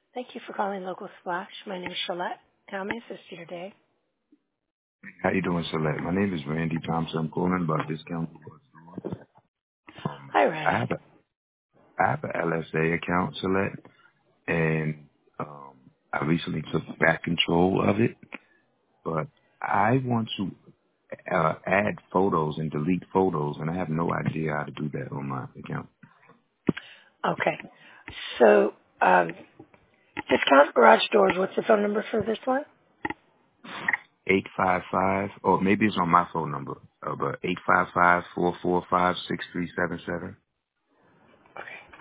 Thank you for calling Local Splash. My name is Charlotte. How may I assist you today? How you doing, Select? My name is Randy Thompson. I'm calling about discount. Hi, I Randy. have a LSA account, Select, and I recently took back control of it, but I want to add photos and delete photos, and I have no idea how to do that on my account. Okay. So, Discount Garage Doors, what's the phone number for this one? 855, or maybe it's on my phone number, but 855-445-6377. Okay.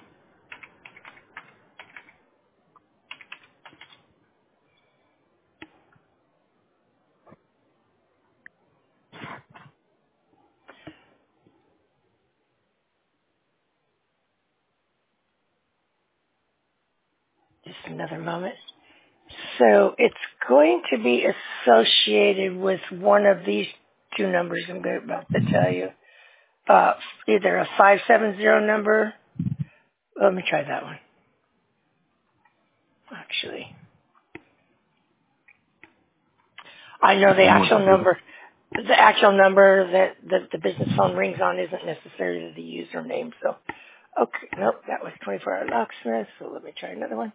Just another moment. So, it's going to be associated with one of these two numbers I'm about to tell you. Either a 570 number. Let me try that one, actually. I know the You want actual the business? number. The actual number that the business phone rings on isn't necessarily the username. So, okay, nope, that was 24-hour locksmith. So let me try another one.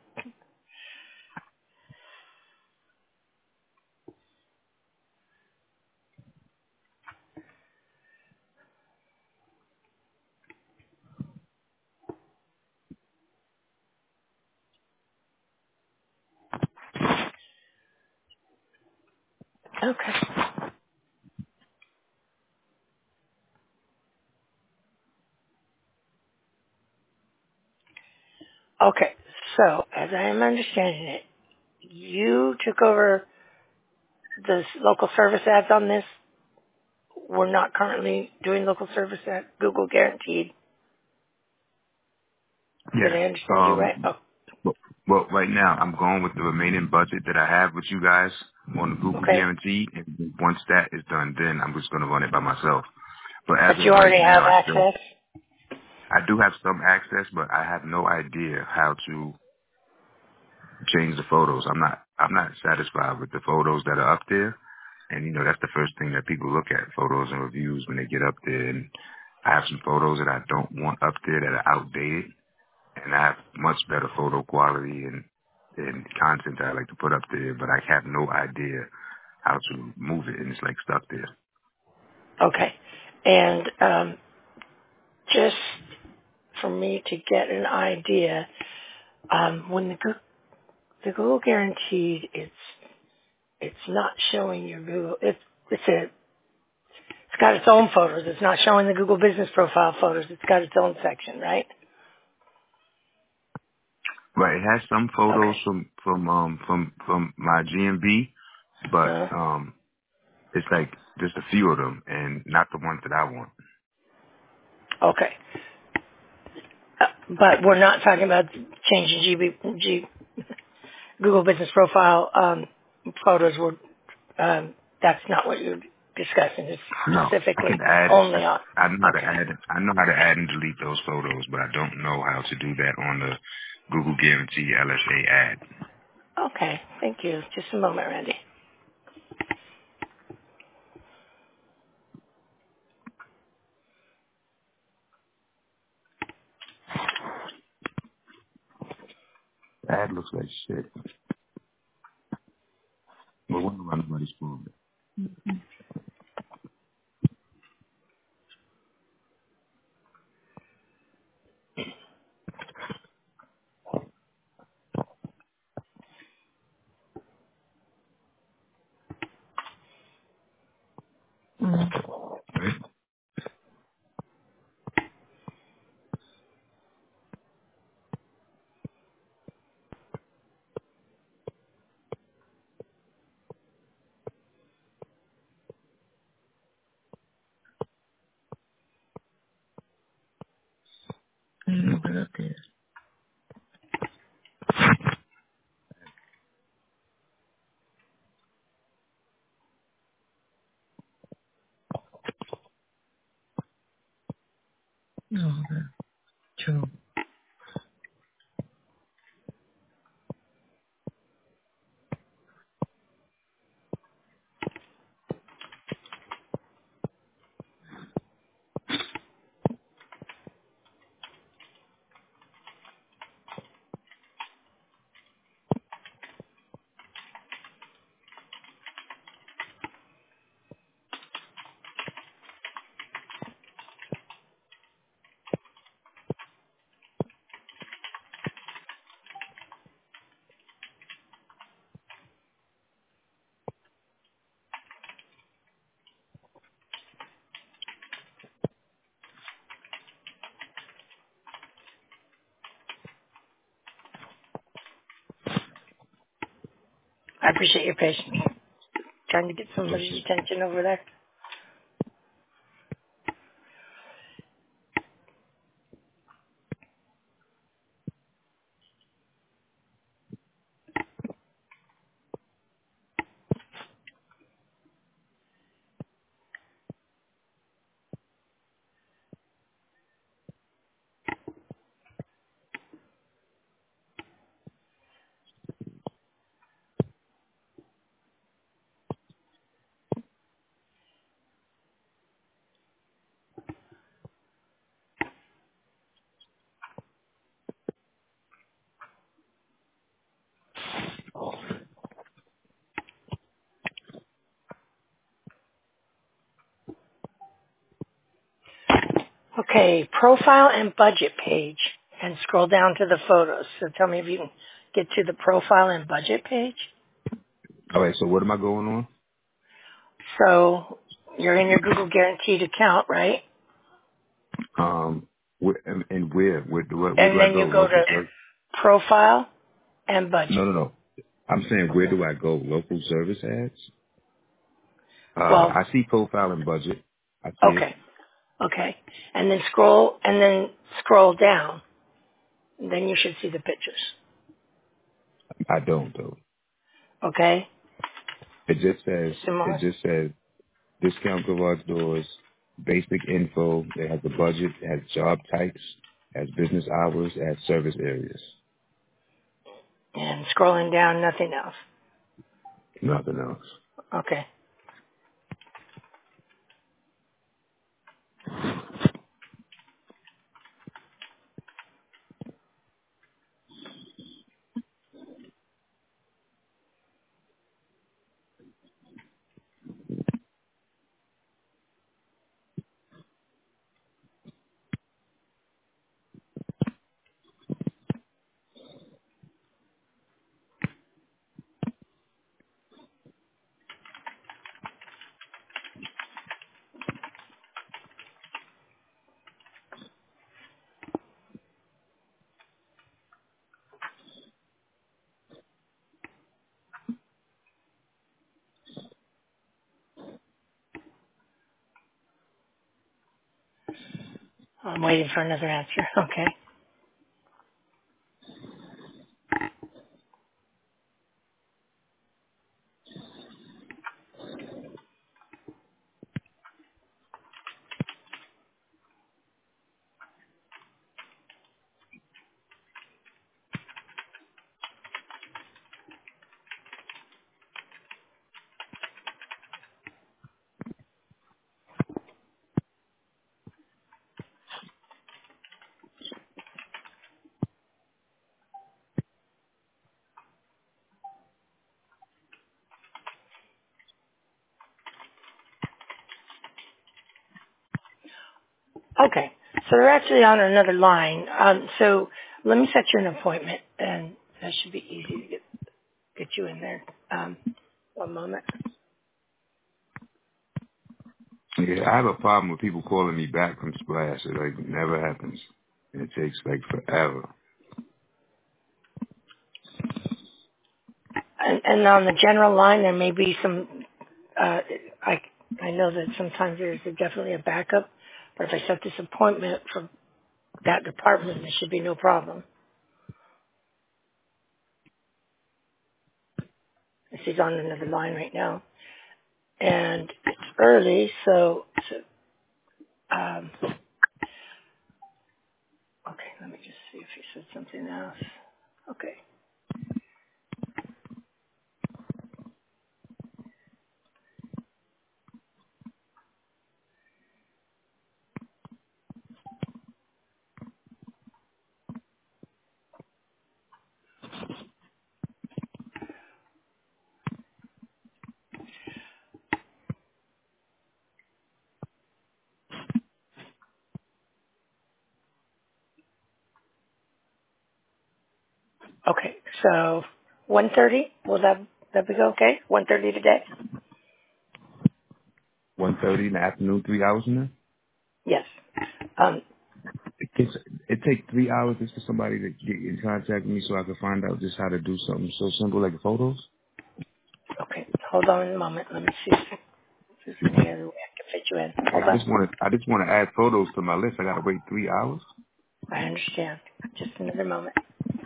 Okay. Okay. So, as I am understanding it, you took over the local service ads on this. We're not currently doing local service at Google Guaranteed. Did Yeah. I understand you right? Oh, Well, right now I'm going with the remaining budget that I have with you guys on the Google okay. Guarantee, and once that is done, then I'm just going to run it by myself. But as But you of right already have now, access? I do have some access, but I have no idea how to change the photos. I'm not satisfied with the photos that are up there, and that's the first thing that people look at, photos and reviews when they get up there. And I have some photos that I don't want up there that are outdated, and I have much better photo quality and content that I like to put up there, but I have no idea how to move it, and it's like stuck there. Okay. And just for me to get an idea, when the Google Guaranteed, it's not showing your Google. It's got its own photos. It's not showing the Google Business Profile photos. It's got its own section, right? Right, it has some photos Okay. from my GMB, but Uh, it's like just a few of them, and not the ones that I want. okay. But we're not talking about changing Google Business Profile photos. That's not what you're discussing. It's No, I specifically can add. only on. I know how to Okay. add. I know how to add and delete those photos, but I don't know how to do that on the Google Guarantee LSA ad. Okay. Thank you. Just a moment, Randy. The ad looks like shit. No wonder why nobody's following it. Right? Put it up there. No, okay. True. I appreciate your patience. Trying to get Yes, somebody's sir. attention over there. Okay, profile and budget page. And scroll down to the photos. So tell me if you can get to the profile and budget page. All right. So what am I going on? So you're in your Google Guaranteed account, right? And where And do I then go? you go Local to service? profile and budget. No. I'm saying where do I go? Local service ads? Well, I see profile and budget. I see it. okay. And then scroll down. Then you should see the pictures. I don't though. Okay? It just says Similar. discount garage doors, basic info. It has the budget. It has job types. It has business hours. It has service areas. And scrolling down, nothing else. Nothing else. Okay. I'm waiting for another answer. Okay. Okay. So they're actually on another line. So let me set you an appointment, and that should be easy to get you in there. One moment. Yeah, I have a problem with people calling me back from Splash. It like never happens. And it takes like forever. And on the general line, there may be some. I I know that sometimes there's definitely a backup, but if I set this appointment for that department, there should be no problem. She's on another line right now, and it's early, so okay. Let me just see if he said something else. Okay. Okay. So 1:30. Will that be okay? 1:30 today? 1:30 in the afternoon, 3 hours in there? Yes. Um, It takes 3 hours just for somebody to get in contact with me so I can find out just how to do something so simple like photos? Hold on a moment. Let me see if there's any other way I can fit you in. Hold I on. just want to add photos to my list. I got to wait 3 hours. I understand. Just another moment.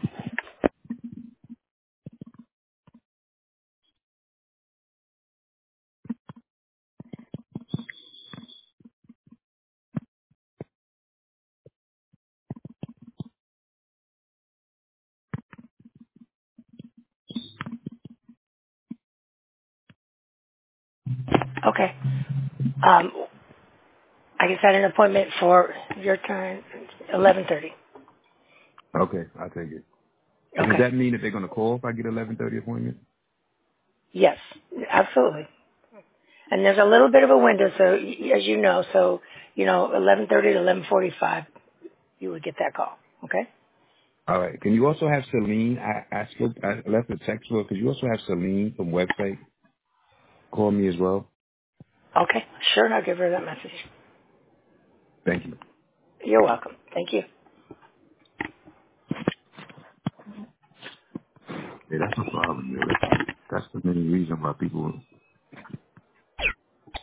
Okay. I can set an appointment for your time, 11:30. Okay, I'll take it. And does Okay. that mean that they're going to call if I get 11:30 appointment? Yes, absolutely. And there's a little bit of a window, so as you know, 11:30 to 11:45, you would get that call. Okay. All right. Can you also have Celine? I left a text for her. Could you also have Celine from website call me as well? Okay. Sure. I'll give her that message. Thank you. You're welcome. Thank you. Yeah, that's no problem. Yo. That's the main reason why people